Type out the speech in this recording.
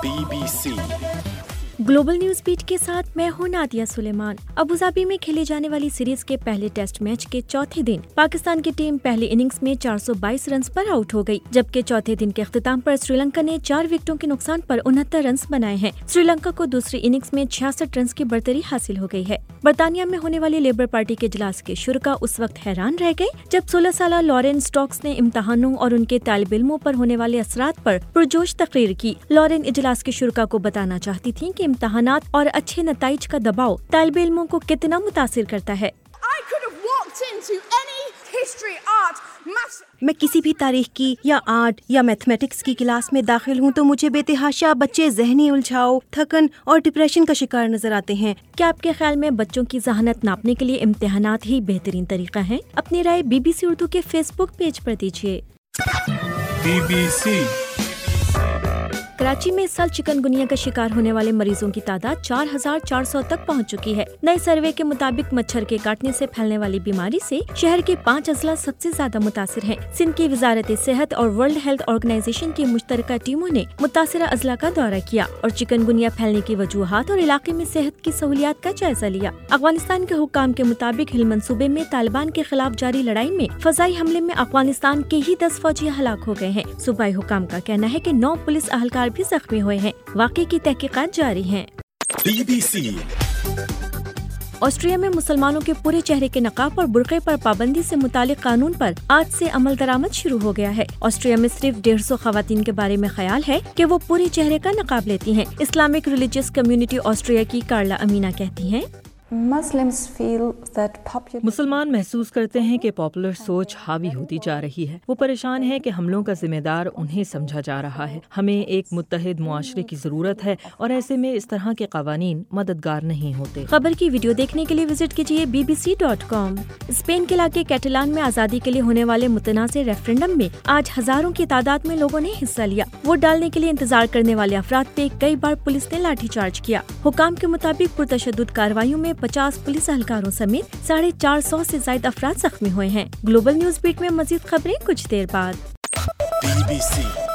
BBC global news beat के साथ मैं हूं नादिया सुलेमान। अबू धाबी में खेले जाने वाली सीरीज के पहले टेस्ट मैच के चौथे दिन पाकिस्तान की टीम पहली इनिंग्स में 422 रन पर आउट हो गई, जबकि चौथे दिन के अख्तिताम पर श्रीलंका ने 4 विकेटों के नुकसान पर 69 रन बनाए हैं। श्रीलंका को दूसरी इनिंग्स में 66 रन की बढ़तरी हासिल हो गई है। बर्तानिया में होने वाली लेबर पार्टी के इजलास के शुरा उस वक्त हैरान रह गए जब 16 साल लॉरेन स्टोक्स ने इम्तहानों और उनके तालिब इल्मों पर होने वाले असरात पर पुरजोश तकरीर की। लॉरेन इजलास के शुरा को बताना चाहती थी कि इम्तहानात और अच्छे नताइज का दबाव तालिब इल्मों को कितना मुतासिर करता है। मैं किसी भी तारीख की या आर्ट या मैथमेटिक्स की क्लास में दाखिल हूँ तो मुझे बेतहाशा बच्चे जहनी उलझाव, थकन और डिप्रेशन का शिकार नजर आते हैं। क्या आपके ख्याल में बच्चों की जहानत नापने के लिए इम्तिहानात ही बेहतरीन तरीका है? अपनी राय BBC उर्दू के फेसबुक पेज पर दीजिए। BBC कराची में इस साल चिकनगुनिया का शिकार होने वाले मरीजों की तादाद 4,400 तक पहुंच चुकी है। नए सर्वे के मुताबिक मच्छर के काटने से फैलने वाली बीमारी से शहर के 5 अजला सबसे ज्यादा मुतासिर हैं। सिंध की वजारत सेहत और वर्ल्ड हेल्थ ऑर्गेनाइजेशन की मुश्तरका टीमों ने मुतासिरा अजला का दौरा किया और चिकनगुनिया फैलने की वजूहात और इलाके में सेहत की सहूलियात का जायजा लिया। अफगानिस्तान के हुक्काम के मुताबिक हेलमंद सूबे में तालिबान के खिलाफ जारी लड़ाई में फजाई हमले में अफगानिस्तान के ही 10 फौजी हलाक हो गए हैं। सूबाई हुक्काम का कहना है कि 9 पुलिस अहलकार भी जख्मी हुए हैं। वाक़े की तहकीकात जारी हैं। BBC ऑस्ट्रिया में मुसलमानों के पूरे चेहरे के नकाब और बुर्के पर पाबंदी से मुतालिक कानून पर आज से अमल दरामद शुरू हो गया है। ऑस्ट्रिया में सिर्फ 150 खवातीन के बारे में ख्याल है कि वो पूरे चेहरे का नकाब लेती हैं। इस्लामिक रिलीजियस कम्युनिटी ऑस्ट्रिया की कार्ला अमीना कहती हैं, मुसलमान महसूस करते हैं कि पॉपुलर सोच हावी होती जा रही है। वो परेशान है कि हमलों का जिम्मेदार उन्हें समझा जा रहा है। हमें एक मुत्तहिद मुआशरे की जरूरत है और ऐसे में इस तरह के कवानीन मददगार नहीं होते। खबर की वीडियो देखने के लिए विजिट कीजिए BBC.com। स्पेन के इलाके कैटलान में आजादी के लिए होने वाले मुतनाज़ रेफरेंडम में आज हजारों की तादाद में लोगों ने हिस्सा लिया। वोट डालने के लिए इंतजार करने वाले अफराद पे कई बार पुलिस ने लाठीचार्ज किया। हुकाम के मुताबिक पुरतशद्दुद कार्रवाइयों में 50 पुलिस एहलकारों समेत 450 से ज्यादा अफराद जख्मी हुए हैं। ग्लोबल न्यूज बीट में मजीद खबरें कुछ देर बाद। BBC